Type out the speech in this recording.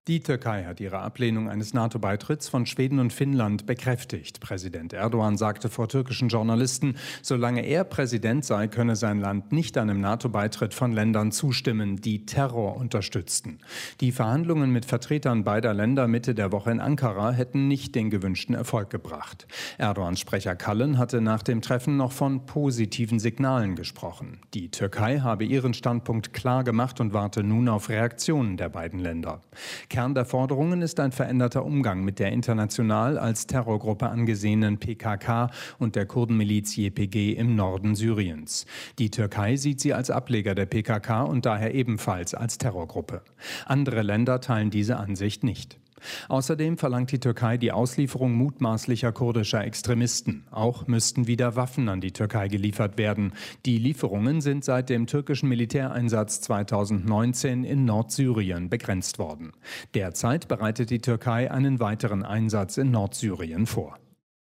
Die Türkei hat ihre Ablehnung eines NATO-Beitritts von Schweden und Finnland bekräftigt. Präsident Erdogan sagte vor türkischen Journalisten, solange er Präsident sei, könne sein Land nicht einem NATO-Beitritt von Ländern zustimmen, die Terror unterstützten. Die Verhandlungen mit Vertretern beider Länder Mitte der Woche in Ankara hätten nicht den gewünschten Erfolg gebracht. Erdogans Sprecher Kalın hatte nach dem Treffen noch von positiven Signalen gesprochen. Die Türkei habe ihren Standpunkt klar gemacht und warte nun auf Reaktionen der beiden Länder. Kern der Forderungen ist ein veränderter Umgang mit der international als Terrorgruppe angesehenen PKK und der Kurdenmiliz YPG im Norden Syriens. Die Türkei sieht sie als Ableger der PKK und daher ebenfalls als Terrorgruppe. Andere Länder teilen diese Ansicht nicht. Außerdem verlangt die Türkei die Auslieferung mutmaßlicher kurdischer Extremisten. Auch müssten wieder Waffen an die Türkei geliefert werden. Die Lieferungen sind seit dem türkischen Militäreinsatz 2019 in Nordsyrien begrenzt worden. Derzeit bereitet die Türkei einen weiteren Einsatz in Nordsyrien vor.